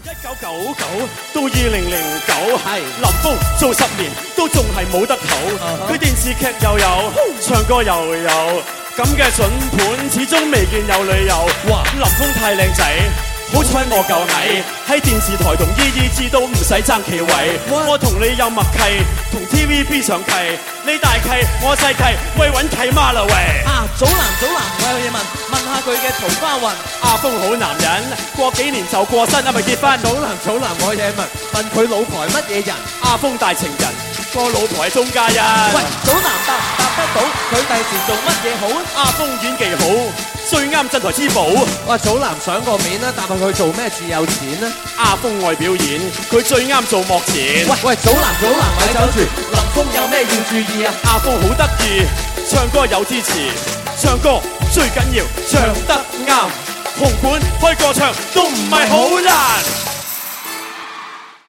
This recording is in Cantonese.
1999到2009，係林峰做10年都仲係冇得好。佢電視劇又有，唱歌又有，咁嘅筍盤始終未見有理由。哇！林峰太靚仔，好彩我夠矮，喺電視台同EEG都唔使爭企位。我同你有默契，同 TVB 上契，你大契我細契，喂揾契媽啦喂！ 啊，祖藍，我有嘢問下佢嘅桃花運。 阿峰好男人，過幾年就過身，係咪結婚？ 祖藍，我有嘢問佢老婆係乜嘢人？ 阿峰大情人，個老婆係鍾嘉欣。 喂，祖藍答得到，佢第時做乜嘢好？ 阿峰演技好，最啱鎮台之寶。 哇，祖藍上個面啦，答下佢做咩至有錢呢？ 阿峰愛表演，佢最啱做幕前。 喂，祖藍，咪走住，林峰有咩要注意啊？ 阿峰好得意，唱歌有支持，唱歌最緊要唱得啱，紅館開個唱都唔係好難。